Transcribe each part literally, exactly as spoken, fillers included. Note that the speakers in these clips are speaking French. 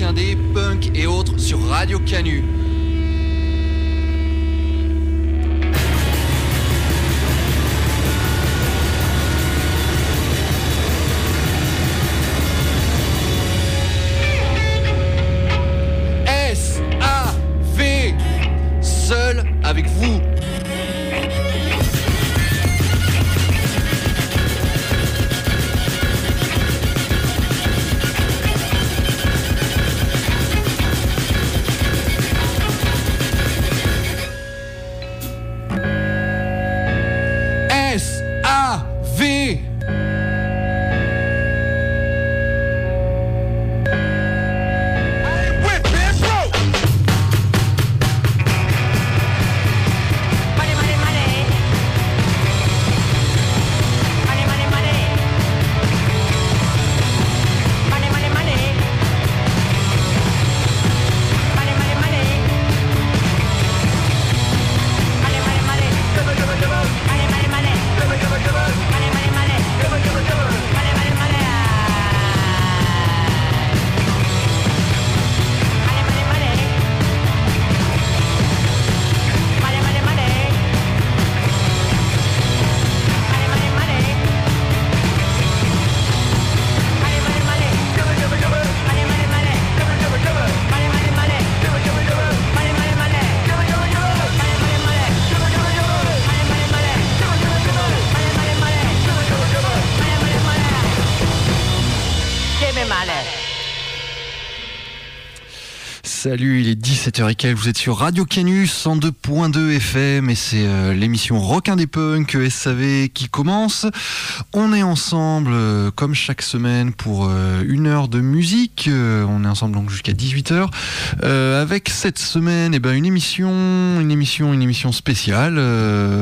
indé, punk et autres sur Radio Canu. S A V, seul avec vous. S A V. Salut, il est dix-sept heures et quelques, vous êtes sur Radio Canu cent deux point deux F M et c'est euh, l'émission Rock Indé Punk S A V qui commence. On est ensemble euh, comme chaque semaine pour euh, une heure de musique, euh, on est ensemble donc jusqu'à dix-huit heures euh, avec cette semaine eh ben, une émission, une émission, une émission spéciale. Euh,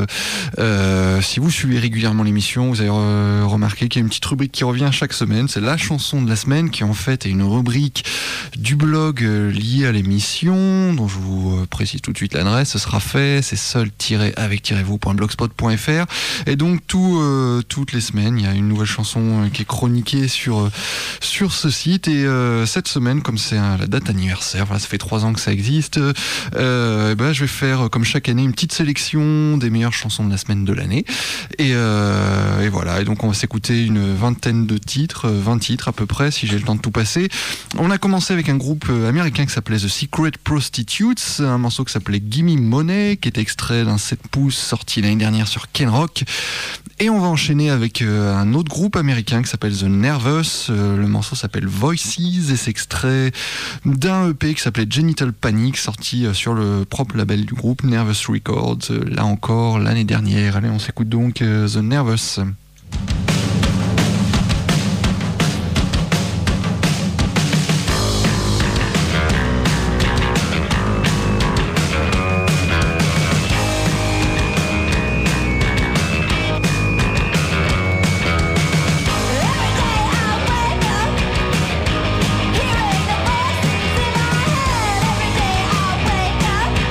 euh, si vous suivez régulièrement l'émission, vous avez euh, remarqué qu'il y a une petite rubrique qui revient chaque semaine, c'est la chanson de la semaine qui en fait est une rubrique du blog euh, lié à l'émission, dont je vous précise tout de suite l'adresse, ce sera fait, c'est seul-avec-vous point blogspot point f r et donc tout, euh, toutes les semaines il y a une nouvelle chanson qui est chroniquée sur, sur ce site et euh, cette semaine comme c'est un, la date anniversaire, voilà, ça fait trois ans que ça existe, euh, et ben, je vais faire comme chaque année une petite sélection des meilleures chansons de la semaine de l'année et, euh, et voilà, et donc on va s'écouter une vingtaine de titres, vingt titres à peu près si j'ai le temps de tout passer. On a commencé avec un groupe américain qui s'appelait The Secret Prostitutes, un morceau qui s'appelait Gimme Money, qui est extrait d'un sept pouces sorti l'année dernière sur Ken Rock. Et on va enchaîner avec euh, un autre groupe américain qui s'appelle The Nervous. Euh, le morceau s'appelle Voices et c'est extrait d'un E P qui s'appelait Genital Panic, sorti euh, sur le propre label du groupe Nervous Records, euh, là encore l'année dernière. Allez, on s'écoute donc euh, The Nervous.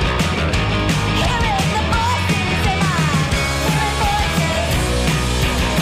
Hearing the voices in my head.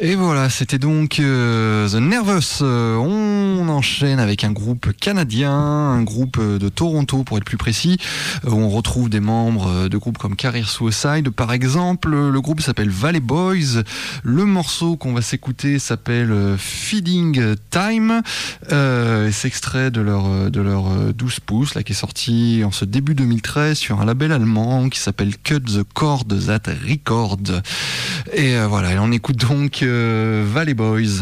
Et voilà, c'était donc euh, The Nervous. Euh, on enchaîne avec un groupe canadien, un groupe de Toronto pour être plus précis, où on retrouve des membres de groupes comme Career Suicide par exemple. Le groupe s'appelle Valley Boys. Le morceau qu'on va s'écouter s'appelle Feeding Time. Euh, c'est extrait de leur, de leur douze pouces là, qui est sorti en ce début deux mille treize sur un label allemand qui s'appelle Cut the Cord That Record. Et euh, voilà, et on écoute donc euh, Valley Boys.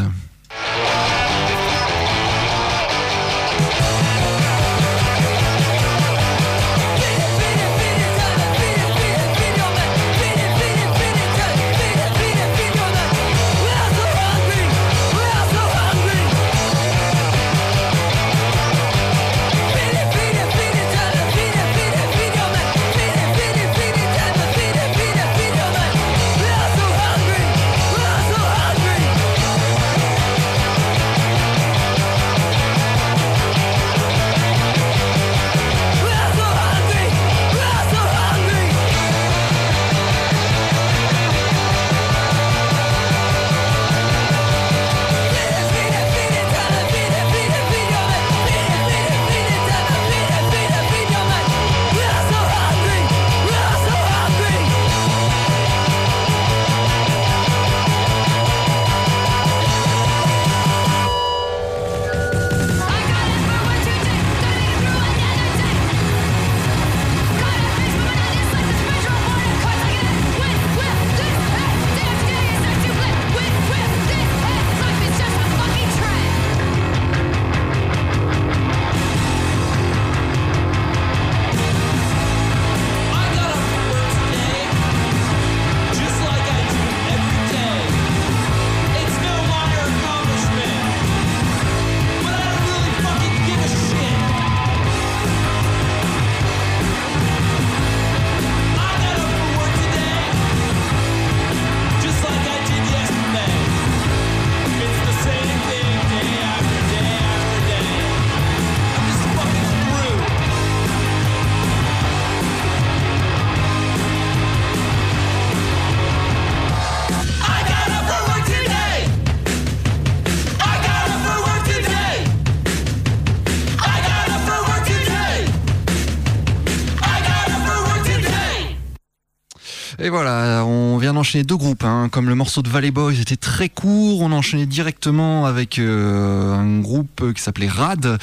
Et voilà, on vient d'enchaîner deux groupes, hein. Comme le morceau de Valley Boys était très court, on a enchaîné directement avec euh, un groupe qui s'appelait Rad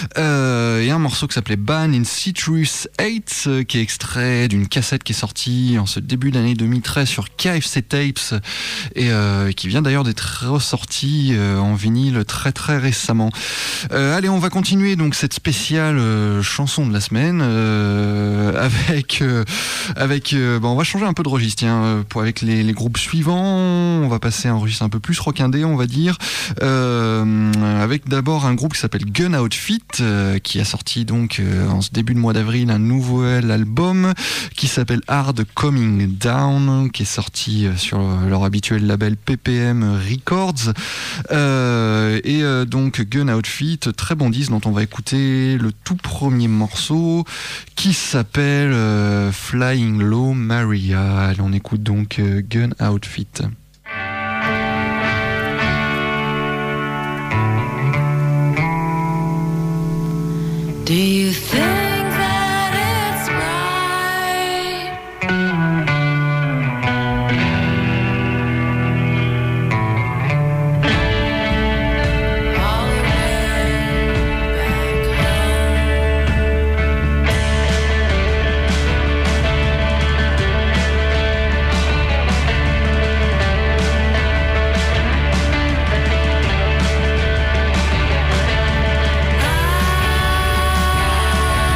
euh, et un morceau qui s'appelait Ban in Citrus eight, euh, qui est extrait d'une cassette qui est sortie en ce début d'année deux mille treize sur K F C Tapes et euh, qui vient d'ailleurs d'être ressorti euh, en vinyle très très récemment. Euh, allez, on va continuer donc cette spéciale euh, chanson de la semaine euh, avec euh, avec euh, bon, on va changer un peu de registre, tiens, pour avec les, les groupes suivants. On va passer à un registre un peu plus rock'indé, on va dire, euh, avec d'abord un groupe qui s'appelle Gun Outfit, euh, qui a sorti donc euh, en ce début de mois d'avril un nouvel album qui s'appelle Hard Coming Down, qui est sorti sur leur habituel label P P M Records. Euh, et euh, donc Gun Outfit, très bon disque dont on va écouter le tout premier morceau qui s'appelle euh, Flying Low Maria. Allez, on écoute donc euh, Gun Outfit. Do you think that it's right? All the way back home.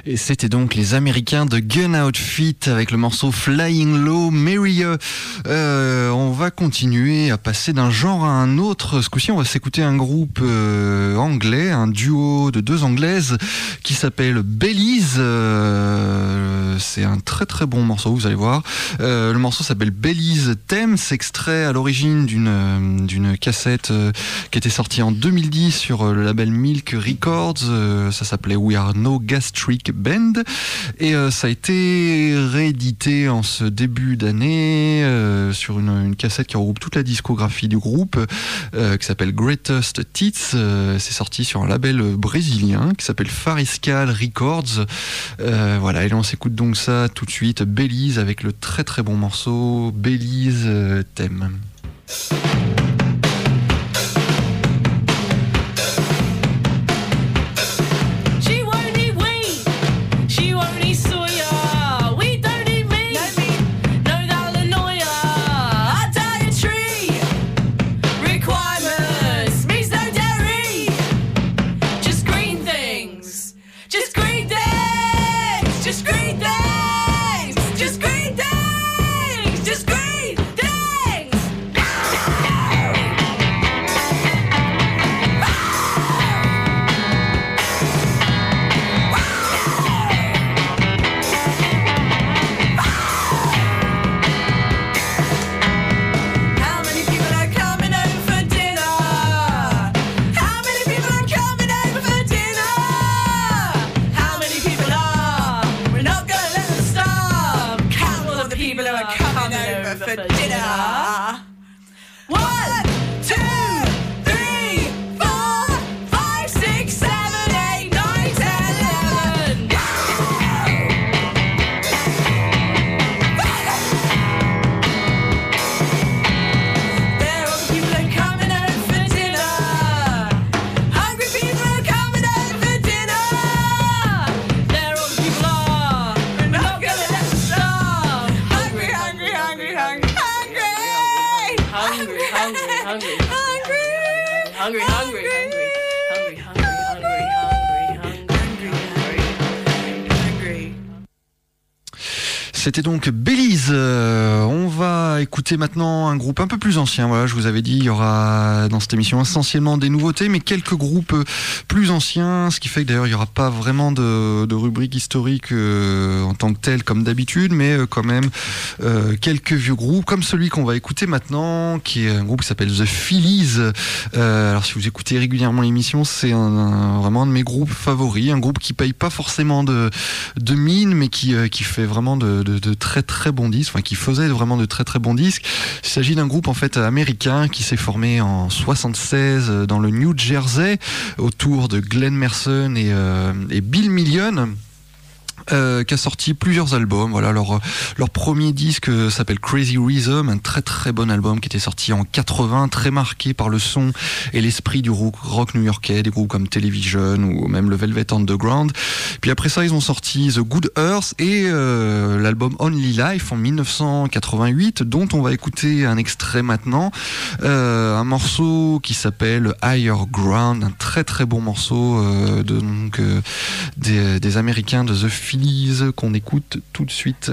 Et c'était donc les Américains de Gun Outfit avec le morceau Flying Low Maria. Euh, on va continuer à passer d'un genre à un autre. Ce coup-ci, on va s'écouter un groupe euh, anglais, un duo de deux anglaises qui s'appelle Belize. Euh, c'est un très très bon morceau, vous allez voir. Euh, le morceau s'appelle Belize Thames, extrait à l'origine d'une, d'une cassette euh, qui était sortie en deux mille dix sur le label Milk Records. Euh, ça s'appelait We Are No Gastric Band et euh, ça a été réédité en ce début d'année euh, sur une, une cassette qui regroupe toute la discographie du groupe euh, qui s'appelle Greatest Hits. Euh, c'est sorti sur un label brésilien qui s'appelle Fariscal Records. Euh, voilà, et là on s'écoute donc ça tout de suite, Belize avec le très très bon morceau Belize euh, Theme. C'était donc Belize. Euh, on va écouter maintenant un groupe un peu plus ancien. Voilà, je vous avais dit, il y aura dans cette émission essentiellement des nouveautés, mais quelques groupes plus anciens, ce qui fait que d'ailleurs il n'y aura pas vraiment de, de rubrique historique euh, en tant que telle comme d'habitude, mais euh, quand même euh, quelques vieux groupes, comme celui qu'on va écouter maintenant, qui est un groupe qui s'appelle The Phillies. Euh, alors si vous écoutez régulièrement l'émission, c'est un, un, vraiment un de mes groupes favoris, un groupe qui paye pas forcément de, de mine, mais qui, euh, qui fait vraiment de, de De, de très très bons disques, enfin qui faisait vraiment de très très bons disques. Il s'agit d'un groupe en fait américain qui s'est formé en soixante-seize dans le New Jersey autour de Glenn Merson et, euh, et Bill Million. Euh, qui a sorti plusieurs albums. Voilà, leur, leur premier disque euh, s'appelle Crazy Rhythm, un très très bon album qui était sorti en quatre-vingts, très marqué par le son et l'esprit du rock, rock new-yorkais, des groupes comme Television ou même le Velvet Underground. Puis après ça, ils ont sorti The Good Earth et euh, l'album Only Life en dix-neuf cent quatre-vingt-huit, dont on va écouter un extrait maintenant, euh, un morceau qui s'appelle Higher Ground, un très très bon morceau euh, de, donc, euh, des, des Américains de The Phillies qu'on écoute tout de suite.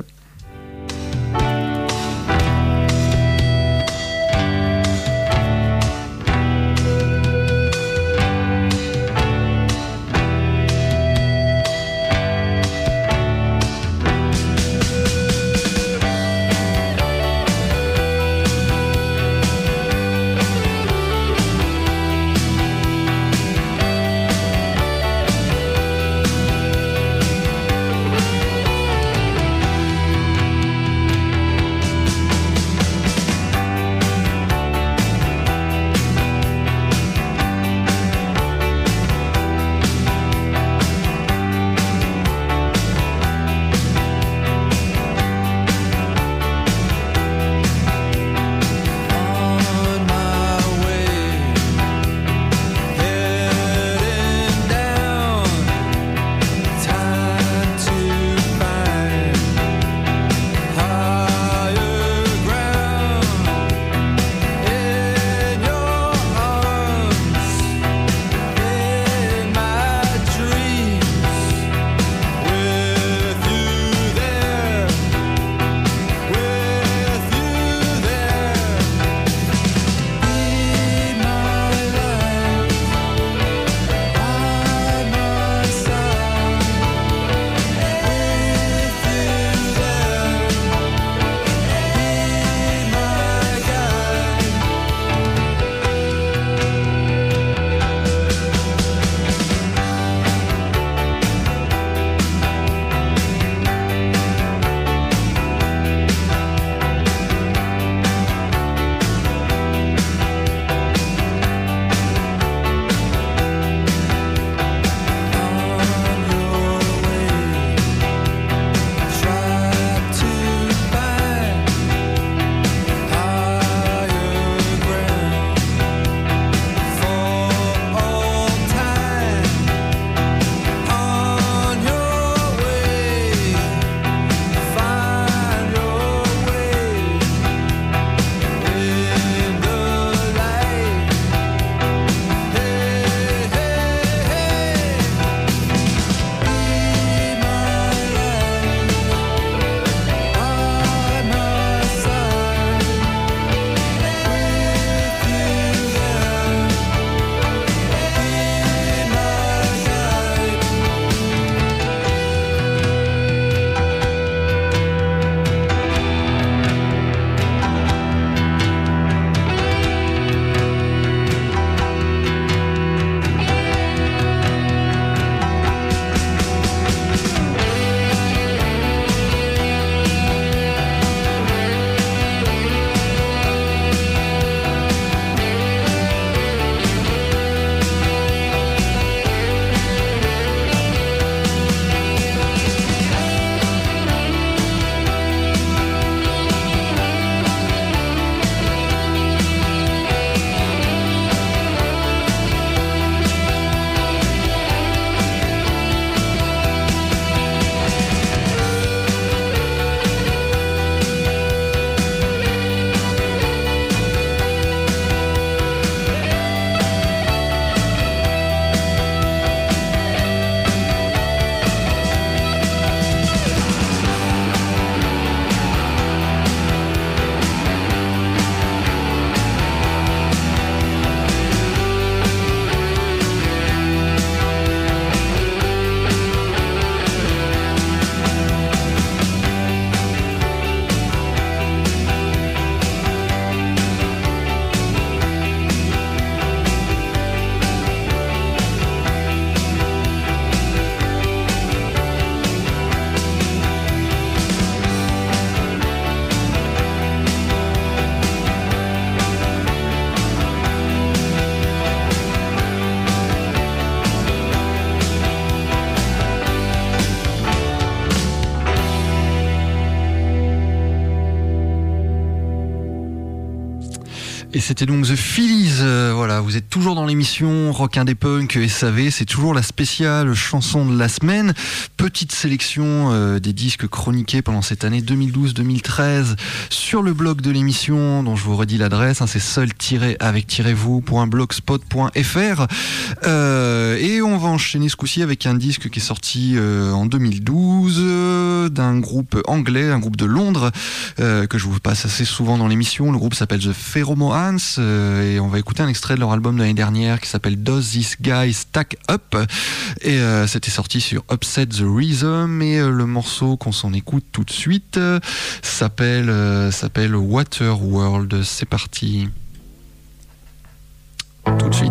Et c'était donc The Phillies, euh, voilà, vous êtes toujours dans l'émission Rock Indé Punk S A V, c'est toujours la spéciale chanson de la semaine. Petite sélection euh, des disques chroniqués pendant cette année deux mille douze deux mille treize sur le blog de l'émission, dont je vous redis l'adresse, hein, c'est seul-avec-vous point blogspot point f r. Euh, et on va enchaîner ce coup-ci avec un disque qui est sorti euh, en deux mille douze euh, d'un groupe anglais, un groupe de Londres, euh, que je vous passe assez souvent dans l'émission. Le groupe s'appelle The Pheromones euh, et on va écouter un extrait de leur album de l'année dernière qui s'appelle Does This Guy Stack Up, et euh, c'était sorti sur Upset the Rhythm, et euh, le morceau qu'on s'en écoute tout de suite euh, s'appelle euh, s'appelle Waterworld. C'est parti tout de suite.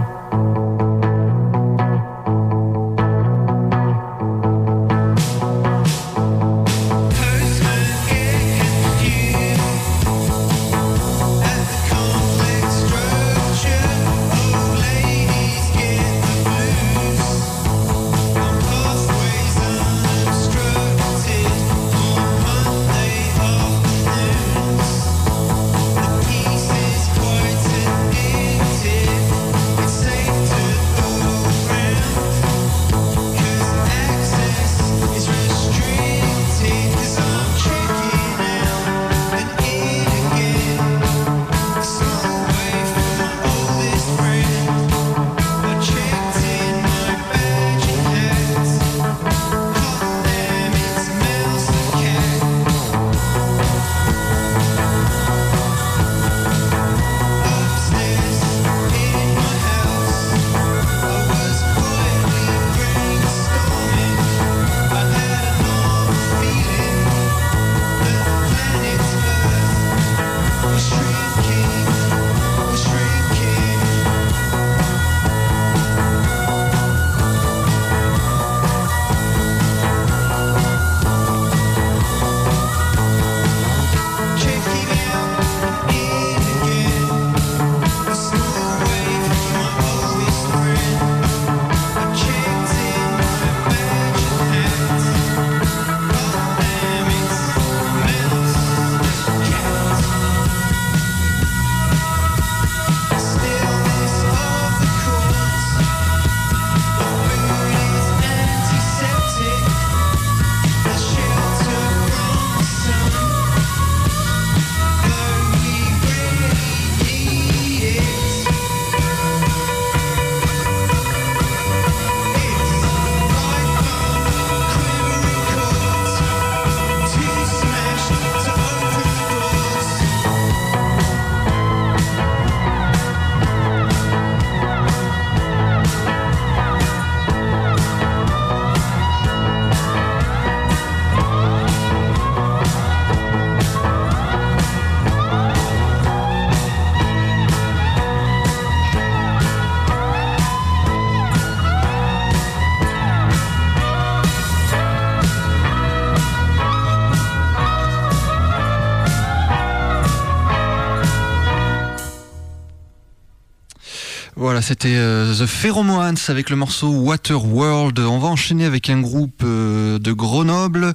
Voilà, c'était euh, The Pheromones avec le morceau Waterworld. On va enchaîner avec un groupe euh, de Grenoble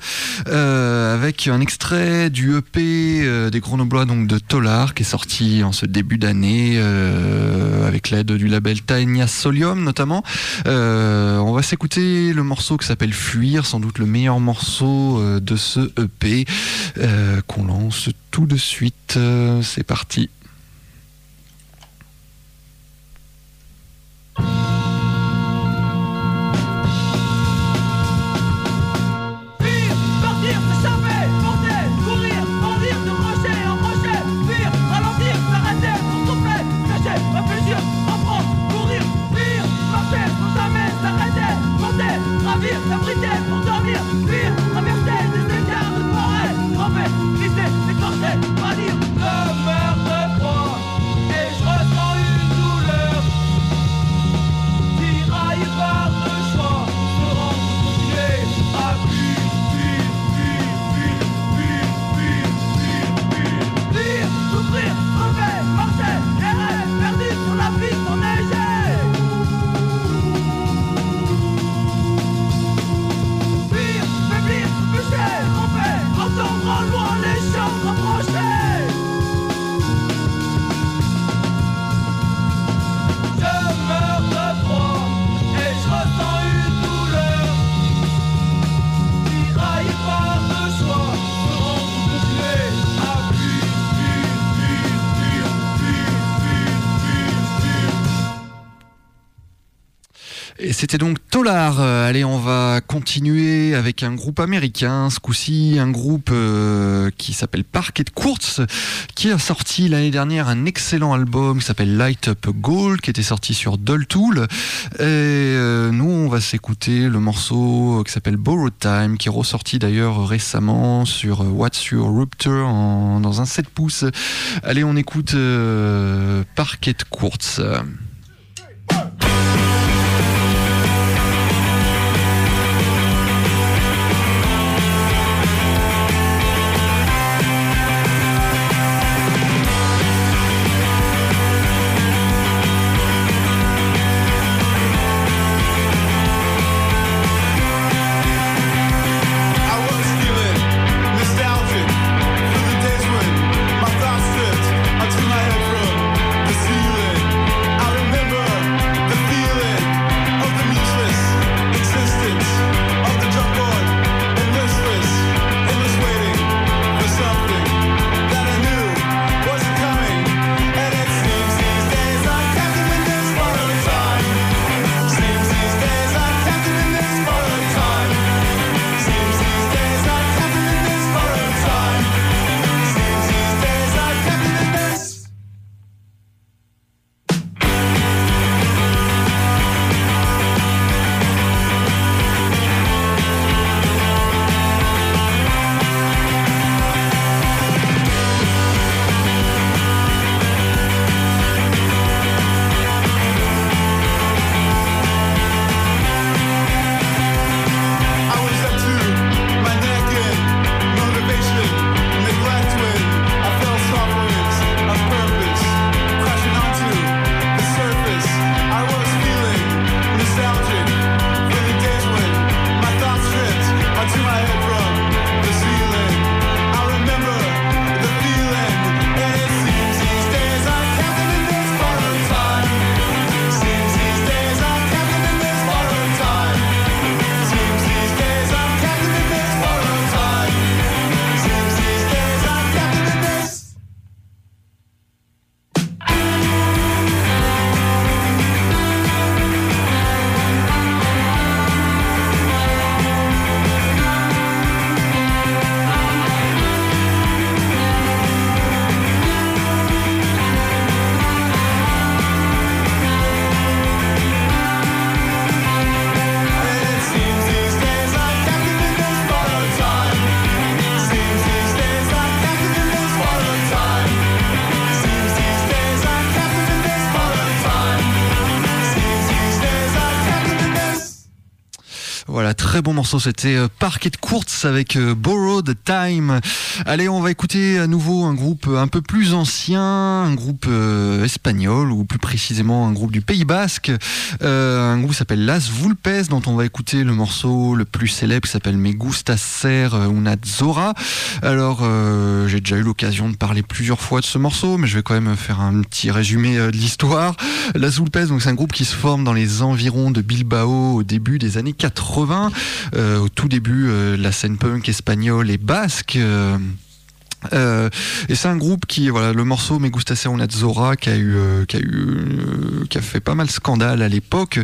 euh, avec un extrait du E P euh, des Grenoblois, donc de Tolar, qui est sorti en ce début d'année euh, avec l'aide du label Taenia Solium notamment. Euh, on va s'écouter le morceau qui s'appelle Fuir, sans doute le meilleur morceau euh, de ce E P euh, qu'on lance tout de suite. Euh, c'est parti. Traverser des écarts de forêt, tremper, glisser, déclencher, pas dire le meurtre. Et c'était donc Tolar. Euh, allez, on va continuer avec un groupe américain, ce coup-ci un groupe euh, qui s'appelle Parquet Courts, qui a sorti l'année dernière un excellent album qui s'appelle Light Up Gold, qui était sorti sur Dull Tool. Et euh, nous, on va s'écouter le morceau qui s'appelle Borrowed Time, qui est ressorti d'ailleurs récemment sur What's Your Rupture en, dans un sept pouces. Allez, on écoute euh, Parquet Courts. Voilà, très bon morceau, c'était Parquet Courts avec Borrowed Time. Allez, on va écouter à nouveau un groupe un peu plus ancien, un groupe euh, espagnol, ou plus précisément un groupe du Pays Basque. Euh, un groupe qui s'appelle Las Vulpes, dont on va écouter le morceau le plus célèbre qui s'appelle Me Gusta Ser Una Zora. Alors, euh, j'ai déjà eu l'occasion de parler plusieurs fois de ce morceau, mais je vais quand même faire un petit résumé de l'histoire. Las Vulpes, donc c'est un groupe qui se forme dans les environs de Bilbao au début des années quatre-vingts. Euh, au tout début euh, de la scène punk espagnole et basque. Euh, Euh, et c'est un groupe qui, voilà, le morceau Me Gusta Ser Una Zora, qui a eu, euh, qui a eu, euh, qui a fait pas mal scandale à l'époque.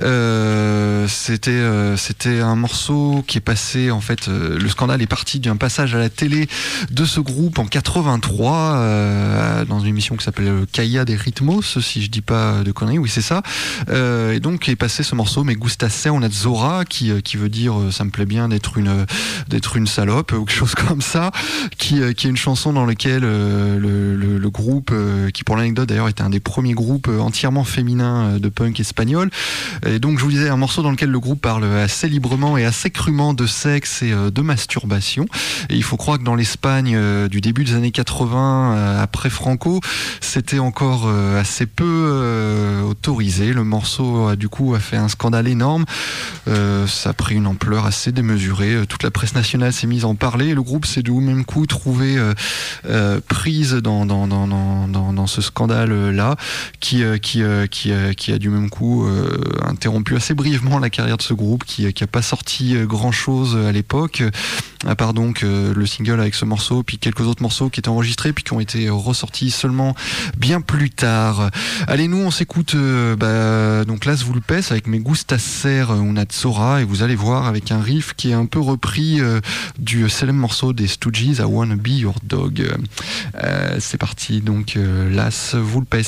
Euh, c'était, euh, c'était un morceau qui est passé, en fait, euh, le scandale est parti d'un passage à la télé de ce groupe en quatre-vingt-trois, euh, dans une émission qui s'appelle Caia des Ritmos, si je dis pas de conneries, oui c'est ça. Euh, et donc est passé ce morceau Me Gusta Ser Una Zora, qui, qui veut dire, ça me plaît bien d'être une, d'être une salope ou quelque chose comme ça, qui, qui une chanson dans laquelle euh, le, le, le groupe, euh, qui pour l'anecdote d'ailleurs était un des premiers groupes euh, entièrement féminins euh, de punk espagnol, et donc je vous disais un morceau dans lequel le groupe parle assez librement et assez crûment de sexe et euh, de masturbation. Et il faut croire que dans l'Espagne euh, du début des années quatre-vingts, euh, après Franco, c'était encore euh, assez peu euh, autorisé. Le morceau a du coup a fait un scandale énorme, euh, ça a pris une ampleur assez démesurée, toute la presse nationale s'est mise à en parler, et le groupe s'est du même coup trouvé euh, euh, prise dans, dans, dans, dans, dans, dans ce scandale-là, qui, euh, qui, euh, qui, euh, qui a du même coup euh, interrompu assez brièvement la carrière de ce groupe, qui n'a pas sorti grand-chose à l'époque, à part donc euh, le single avec ce morceau, puis quelques autres morceaux qui étaient enregistrés, puis qui ont été ressortis seulement bien plus tard. Allez, nous, on s'écoute euh, bah, donc Las Vulpes avec Me Gusta Ser Una Tzora, et vous allez voir avec un riff qui est un peu repris euh, du célèbre morceau des Stooges, I Wanna Be Your Dog. Euh, c'est parti, donc euh, Las Vulpes.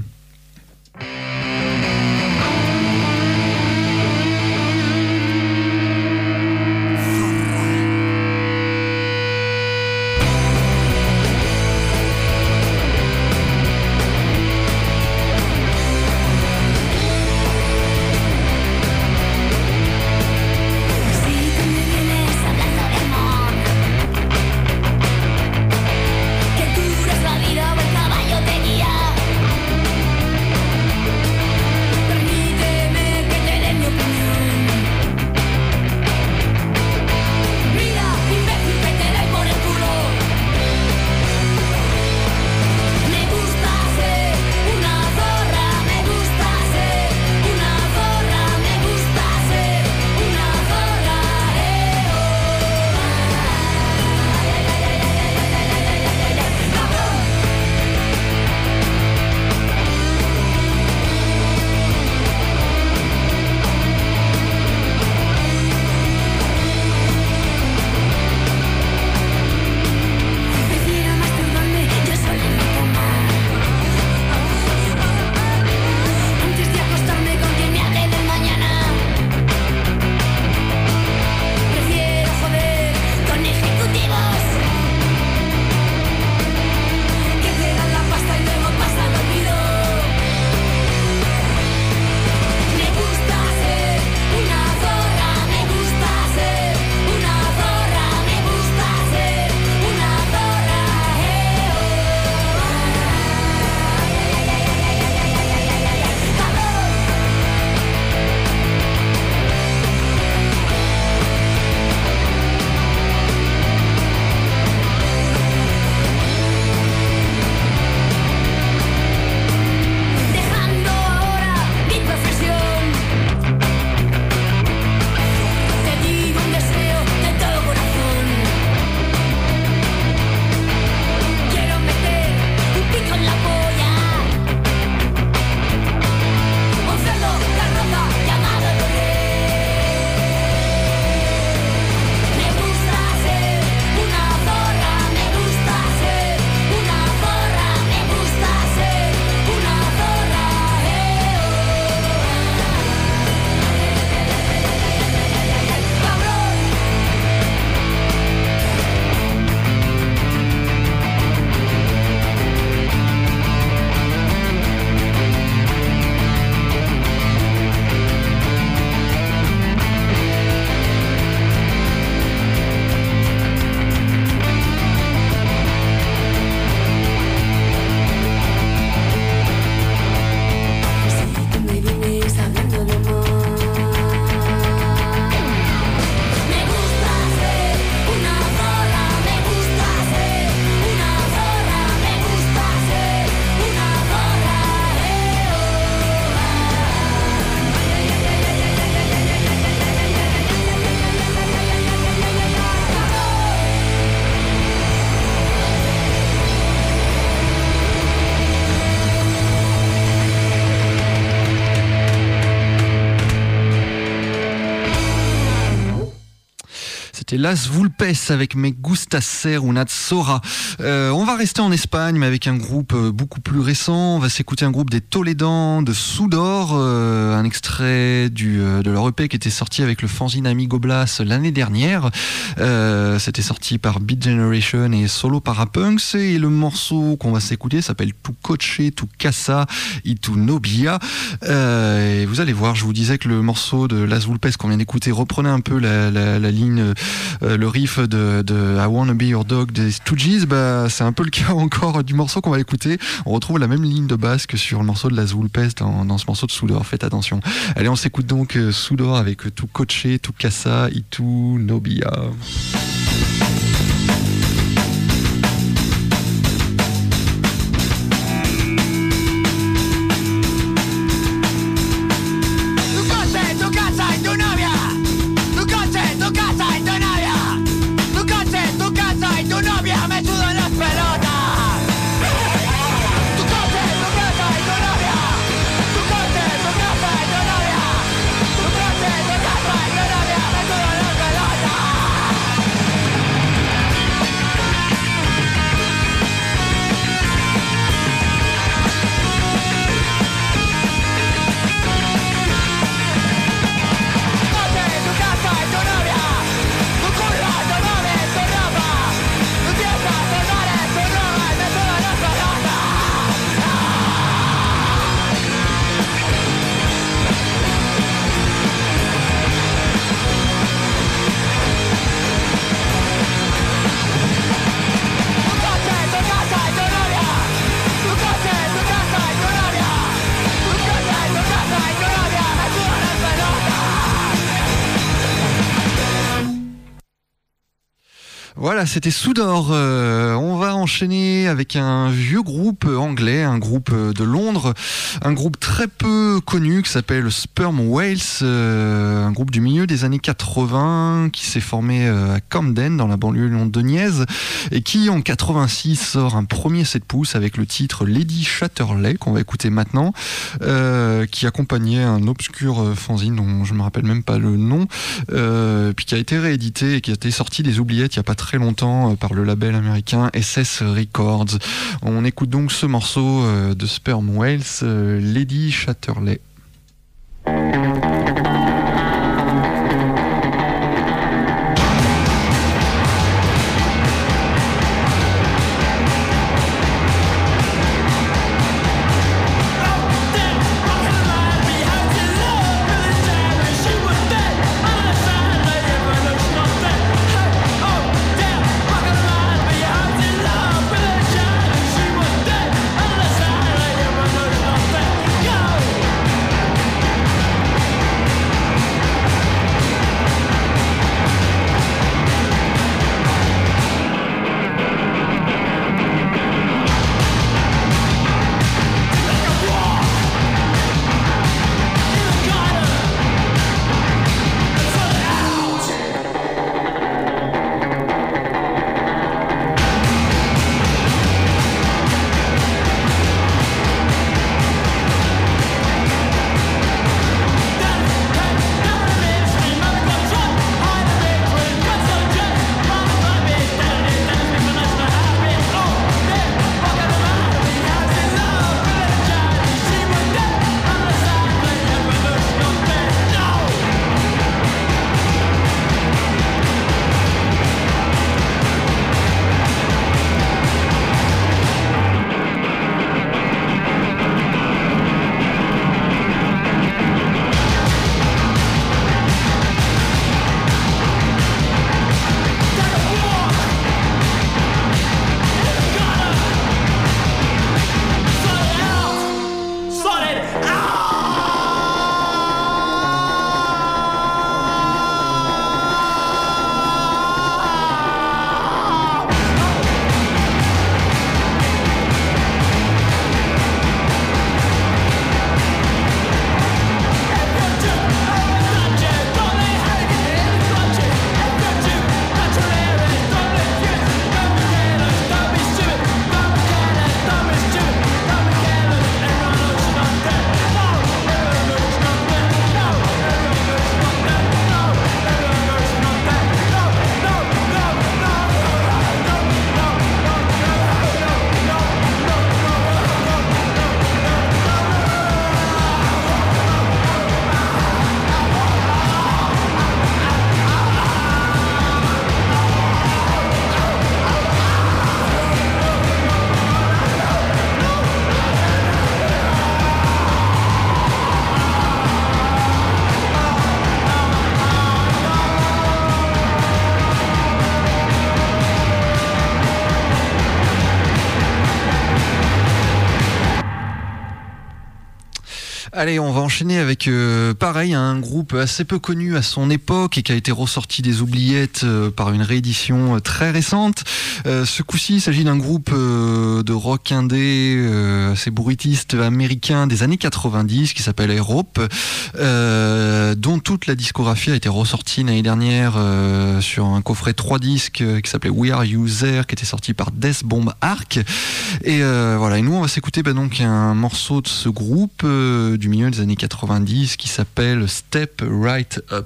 C'était Las Vulpes avec Me Gusta Ser Una Tzora. Euh, on va rester en Espagne, mais avec un groupe euh, beaucoup plus récent. On va s'écouter un groupe des Toledans de Sudor, euh, un extrait du, euh, de leur E P qui était sorti avec le fanzine Amigo Blas l'année dernière. Euh, c'était sorti par Beat Generation et Solo Parapunks. Et le morceau qu'on va s'écouter s'appelle Tu Coche, Tu Casa y Tu Nobia. Euh, et vous allez voir, je vous disais que le morceau de Las Vulpes qu'on vient d'écouter reprenait un peu la, la, la ligne, euh, le riff de, de I Wanna Be Your Dog des Stooges. Bah, c'est un peu le cas encore du morceau qu'on va écouter. On retrouve la même ligne de basse que sur le morceau de Las Vulpes dans, dans ce morceau de Sudor. Faites attention. Allez, on s'écoute donc euh, Sudor avec Tu Coche, Tu Casa y Tu Nobia. Voilà, c'était Soudor. Euh, on va enchaîner avec un vieux groupe anglais, un groupe de Londres, un groupe très peu connu qui s'appelle Sperm Whales, euh, un groupe du milieu des années quatre-vingts qui s'est formé à Camden dans la banlieue londonienne et qui en quatre-vingt-six sort un premier sept pouces avec le titre Lady Chatterley qu'on va écouter maintenant, euh, qui accompagnait un obscur fanzine dont je me rappelle même pas le nom, euh, puis qui a été réédité et qui a été sorti des oubliettes il y a pas très longtemps par le label américain S S Records. On écoute donc ce morceau de Sperm Whales, Lady Chatterley. Allez, on va enchaîner avec euh, pareil un groupe assez peu connu à son époque et qui a été ressorti des oubliettes euh, par une réédition euh, très récente. Euh, ce coup-ci, il s'agit d'un groupe euh, de rock indé euh, assez bruitiste américain des années quatre-vingt-dix qui s'appelle Aerope, euh, dont toute la discographie a été ressortie l'année dernière euh, sur un coffret trois disques euh, qui s'appelait We Are User, qui était sorti par Death Bomb Arc. Et euh, voilà, et nous on va s'écouter bah, donc un morceau de ce groupe euh, du milieu des années quatre-vingt-dix qui s'appelle Step Right Up.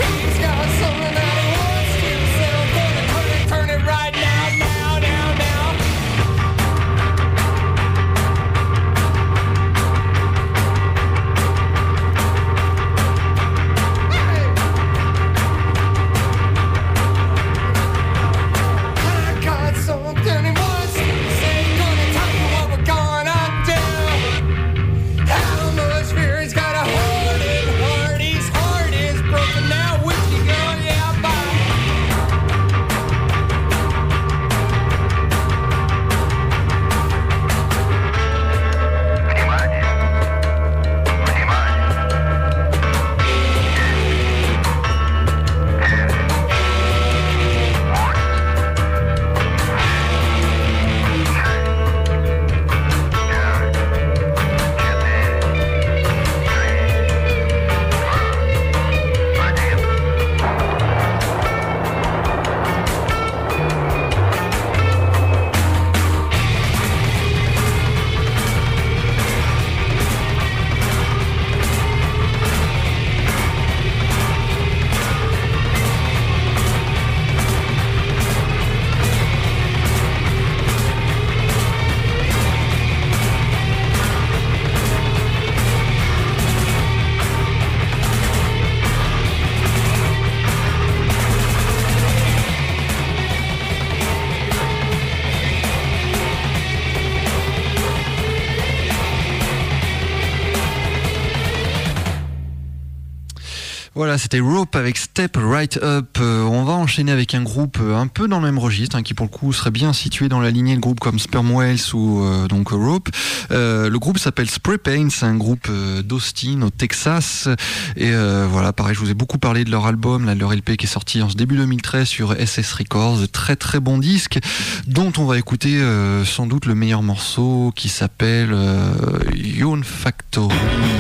Right now, now, now. Voilà, c'était Rope avec Step Right Up. Euh, on va enchaîner avec un groupe euh, un peu dans le même registre, hein, qui pour le coup serait bien situé dans la lignée de groupes comme Sperm Whales ou euh, donc Rope. Euh, le groupe s'appelle Spray Paint, c'est un groupe euh, d'Austin au Texas. Et euh, voilà, pareil, je vous ai beaucoup parlé de leur album, là, leur L P qui est sorti en ce début deux mille treize sur S S Records. Très très bon disque, dont on va écouter euh, sans doute le meilleur morceau qui s'appelle euh, Yawn Factory.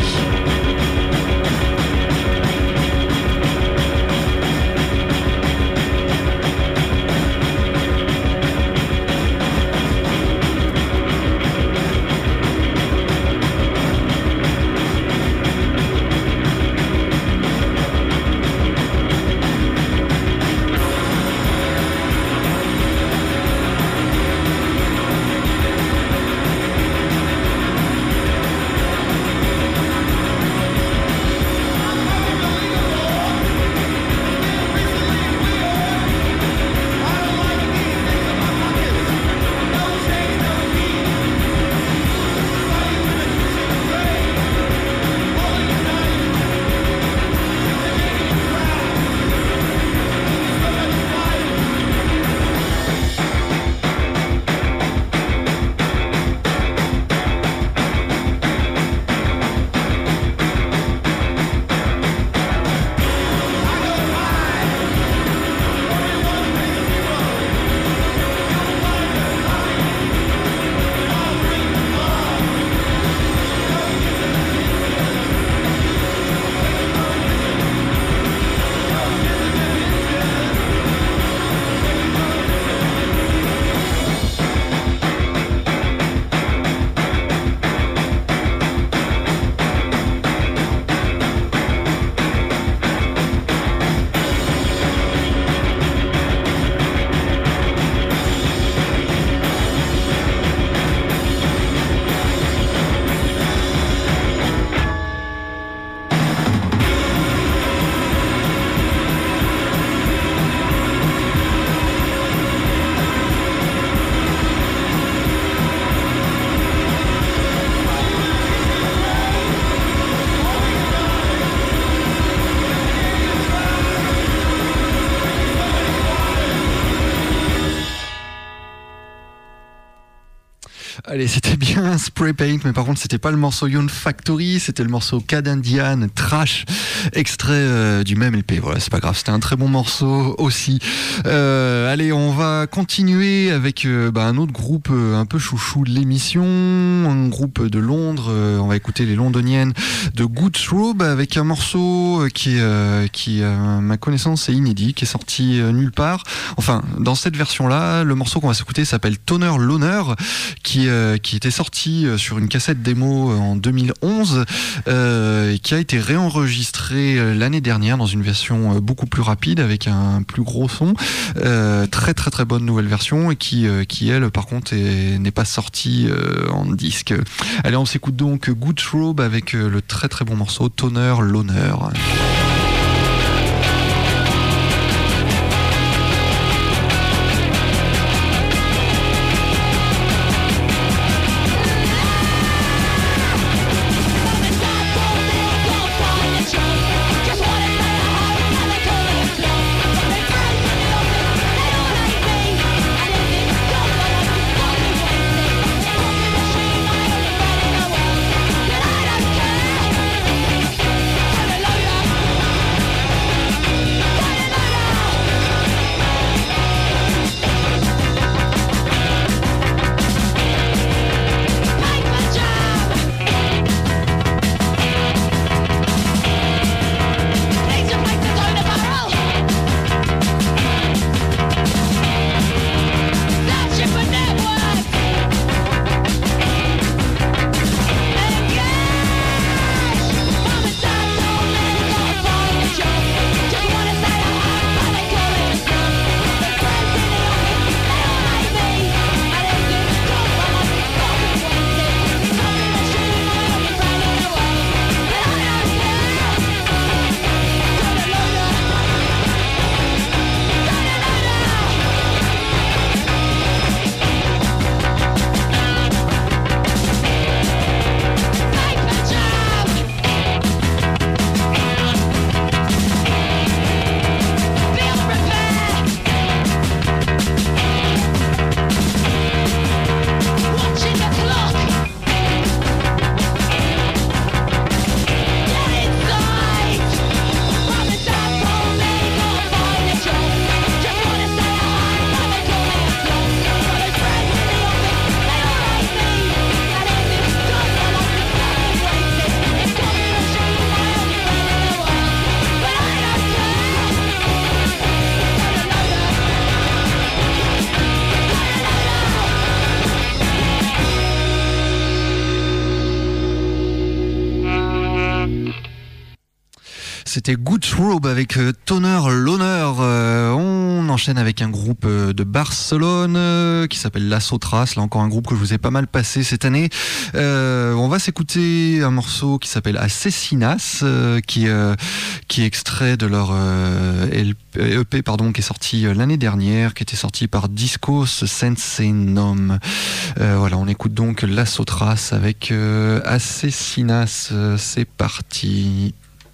Allez, c'était bien Spray Paint, mais par contre c'était pas le morceau Yawn Factory, c'était le morceau Cad Indian Trash, extrait euh, du même L P. Voilà, c'est pas grave, c'était un très bon morceau aussi. Euh, allez, on va continuer avec euh, bah, un autre groupe euh, un peu chouchou de l'émission, un groupe de Londres. Euh, on va écouter les Londoniennes de Good Throb avec un morceau qui, euh, qui à ma connaissance, est inédit, qui est sorti euh, nulle part. Enfin, dans cette version-là, le morceau qu'on va s'écouter s'appelle Toner Loner, qui euh, qui était sorti sur une cassette démo en deux mille onze euh, et qui a été réenregistré l'année dernière dans une version beaucoup plus rapide avec un plus gros son. Euh, très très très bonne nouvelle version et qui, euh, qui elle par contre est, n'est pas sortie euh, en disque. Allez, on s'écoute donc Good Throb avec le très très bon morceau Toner Loner. Hallelujah. C'était Good Robe avec euh, Toner l'honneur. Euh, on enchaîne avec un groupe euh, de Barcelone euh, qui s'appelle La Sotras. Là encore un groupe que je vous ai pas mal passé cette année. Euh, on va s'écouter un morceau qui s'appelle Asesinas, euh, qui, euh, qui est extrait de leur euh, E P pardon, qui est sorti l'année dernière, qui était sorti par Discos Sense Nom. Euh, voilà, on écoute donc La Sotras avec euh, Asesinas. Euh, c'est parti.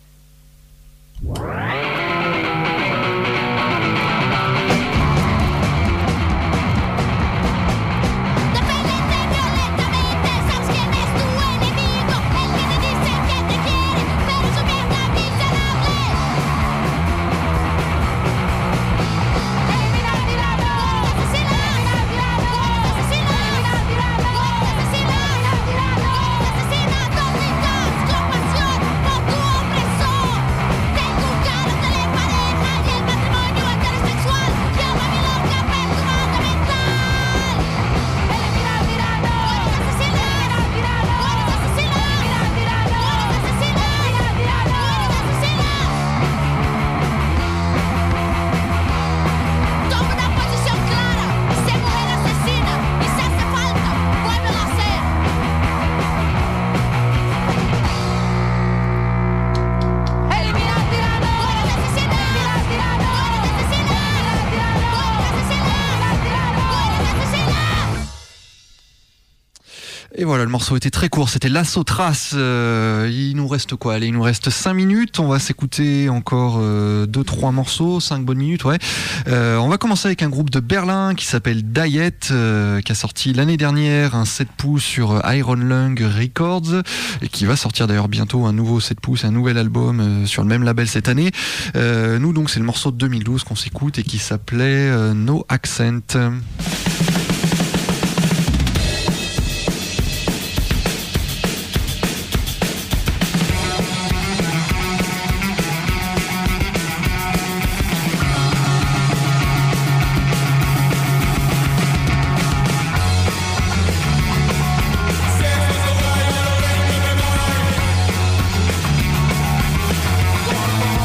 Et voilà, le morceau était très court, c'était La Sotras. Euh, il nous reste quoi? Allez, il nous reste cinq minutes. On va s'écouter encore euh, deux trois morceaux, cinq bonnes minutes, ouais. Euh, on va commencer avec un groupe de Berlin qui s'appelle Diet, euh, qui a sorti l'année dernière un sept pouces sur Iron Lung Records et qui va sortir d'ailleurs bientôt un nouveau sept pouces, un nouvel album euh, sur le même label cette année. Euh, nous donc c'est le morceau de deux mille douze qu'on s'écoute et qui s'appelait euh, No Accent.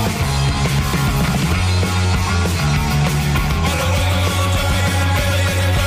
Allora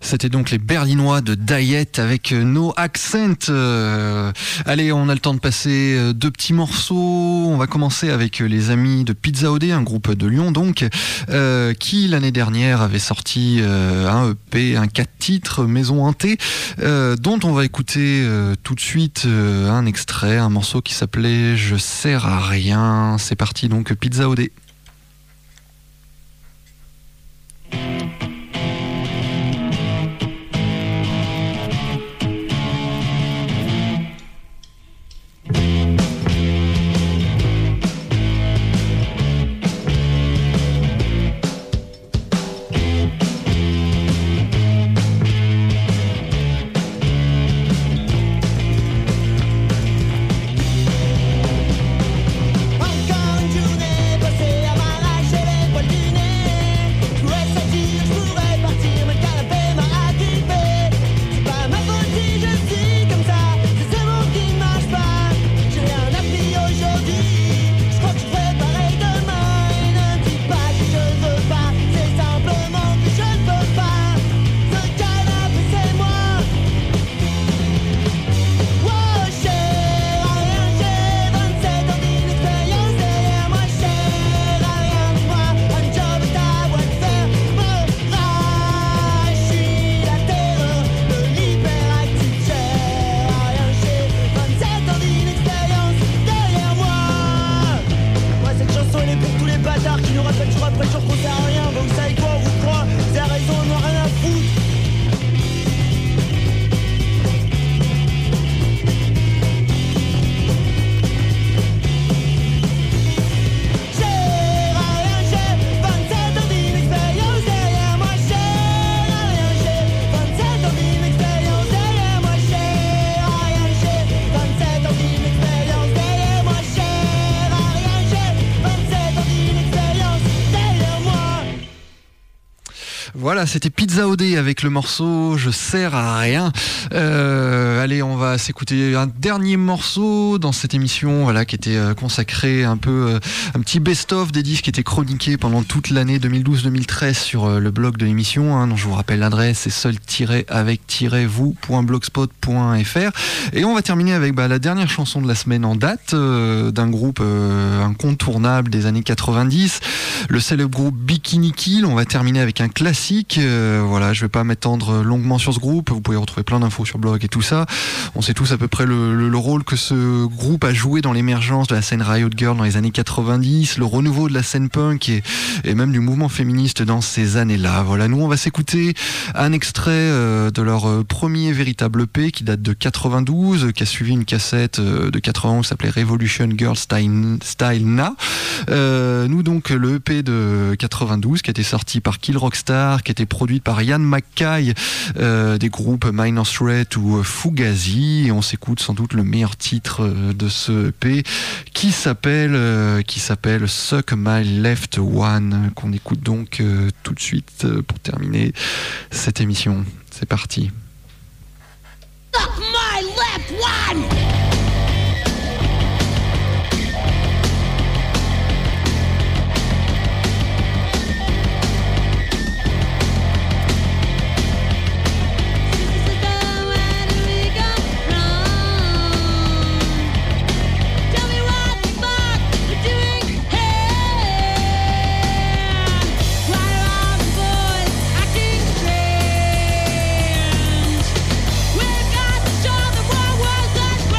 C'était donc les Berlinois de Diet avec No Accent. Euh, allez, on a le temps de passer deux petits morceaux. On va commencer avec les amis de Pizza O D, un groupe de Lyon donc, euh, qui l'année dernière avait sorti euh, un E P, un quatre titres, Maison Hantée, euh, dont on va écouter euh, tout de suite euh, un extrait, un morceau qui s'appelait Je sers à rien. C'est parti donc, Pizza O D. Voilà, c'était Pizza O D avec le morceau Je sers à rien. Euh, allez, on va s'écouter un dernier morceau dans cette émission, voilà, qui était euh, consacrée un peu euh, un petit best-of des disques qui étaient chroniqués pendant toute l'année deux mille douze deux mille treize sur euh, le blog de l'émission, hein, dont je vous rappelle l'adresse, c'est seul-avec-vous point blogspot point f r. Et on va terminer avec bah, la dernière chanson de la semaine en date euh, d'un groupe euh, incontournable des années quatre-vingt-dix, le célèbre groupe Bikini Kill. On va terminer avec un classique. Euh, voilà, je vais pas m'étendre longuement sur ce groupe. Vous pouvez retrouver plein d'infos sur blog et tout ça. On sait tous à peu près le, le, le rôle que ce groupe a joué dans l'émergence de la scène Riot Girl dans les années quatre-vingt-dix, le renouveau de la scène punk et, et même du mouvement féministe dans ces années-là. Voilà, nous on va s'écouter un extrait euh, de leur premier véritable E P qui date de quatre-vingt-douze, qui a suivi une cassette de quatre-vingt-onze qui s'appelait Revolution Girl Style, Style Now. Euh, nous donc le E P de quatre-vingt-douze qui a été sorti par Kill Rockstar, qui a été produite par Ian MacKaye, euh, des groupes Minor Threat ou Fugazi, et on s'écoute sans doute le meilleur titre de ce E P qui s'appelle euh, qui s'appelle Suck My Left One, qu'on écoute donc euh, tout de suite euh, pour terminer cette émission. C'est parti. Suck my left one! We've got to show the world was a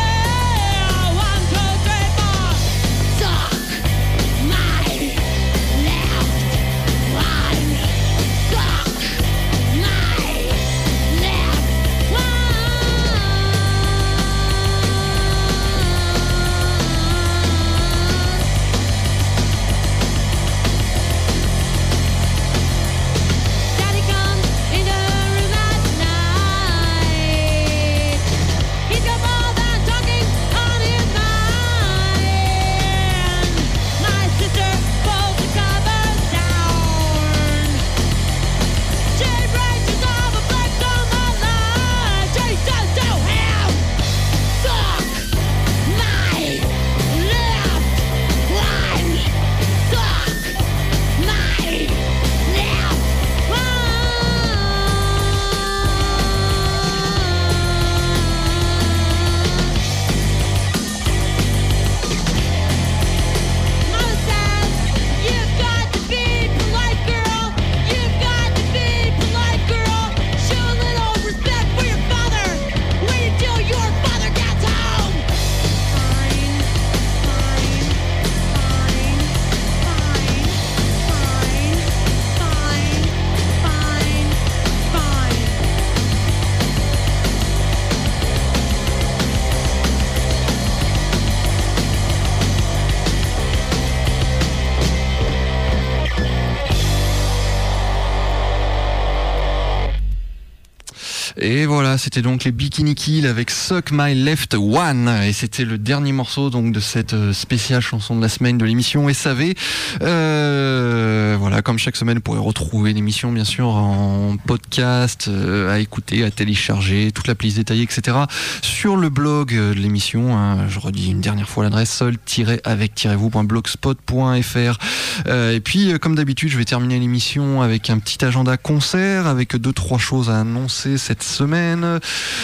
Et voilà, c'était donc les Bikini Kill avec Suck My Left One. Et c'était le dernier morceau donc de cette spéciale chanson de la semaine de l'émission S A V. Euh, voilà, comme chaque semaine, vous pourrez retrouver l'émission bien sûr en podcast, euh, à écouter, à télécharger, toute la playlist détaillée, et cetera sur le blog de l'émission. Hein, je redis une dernière fois l'adresse seul-avec-vous point blogspot point fr. Euh, et puis, comme d'habitude, je vais terminer l'émission avec un petit agenda concert, avec deux trois choses à annoncer cette semaine.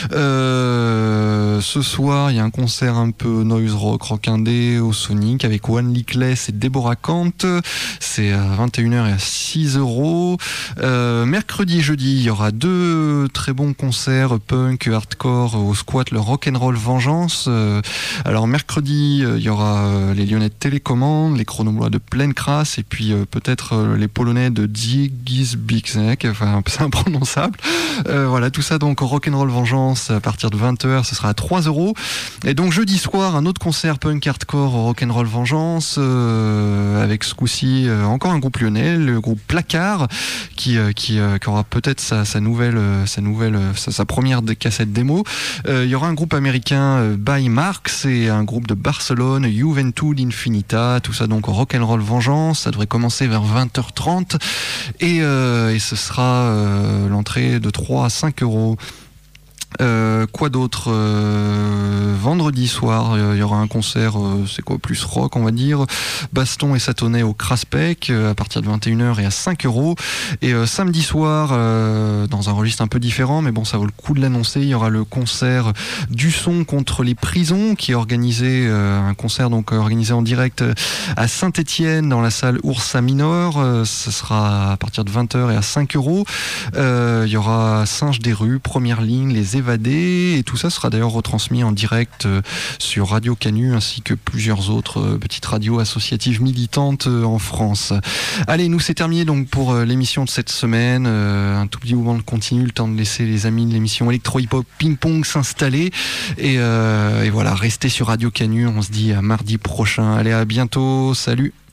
Euh, ce soir, il y a un concert un peu noise rock, rock indé au Sonic avec One Leakless et Deborah Kant. C'est à vingt et une heures et à six euros. Euh, mercredi et jeudi, il y aura deux très bons concerts punk, hardcore au Squat, le Rock'n'Roll Vengeance. Euh, alors mercredi, il y aura les Lyonnais de Télécommande, les Chronomlois de Pleine Crasse et puis euh, peut-être euh, les Polonais de Dziegiszbicek, enfin c'est imprononçable. Euh, voilà, tout ça donc au Rock'n'Roll Vengeance à partir de vingt heures, ce sera à trois euros. Et donc jeudi soir, un autre concert punk hardcore au Rock'n'Roll Vengeance euh, avec ce coup-ci euh, encore un groupe lyonnais, le groupe Placard, qui euh, qui, euh, qui aura peut-être sa, sa nouvelle euh, sa nouvelle euh, sa, sa première cassette démo. Euh, il y aura un groupe américain euh, By Marx et un groupe de Barcelone, Juventud Infinita, tout ça donc au Rock'n'Roll Vengeance. Ça devrait commencer vers vingt heures trente et, euh, et ce sera euh, l'entrée de trois à cinq euros. Euh, quoi d'autre euh, vendredi soir, il euh, y aura un concert, euh, c'est quoi, plus rock on va dire, Baston et Satonnet au Craspec euh, à partir de vingt et une heures et à cinq euros. Et euh, samedi soir, euh, dans un registre un peu différent, mais bon ça vaut le coup de l'annoncer, il y aura le concert du son contre les prisons qui est organisé, euh, un concert donc organisé en direct à Saint-Étienne dans la salle Ursa Minor. Euh, ce sera à partir de vingt heures et à cinq euros. Euh, il y aura Singe des rues, Première ligne, les Évadés, et tout ça sera d'ailleurs retransmis en direct sur Radio Canu ainsi que plusieurs autres petites radios associatives militantes en France. Allez, nous c'est terminé donc pour l'émission de cette semaine. Un tout petit mouvement de continu, le temps de laisser les amis de l'émission Electro Hip Hop Ping Pong s'installer et, euh, et voilà, restez sur Radio Canu. On se dit à mardi prochain. Allez, à bientôt, salut.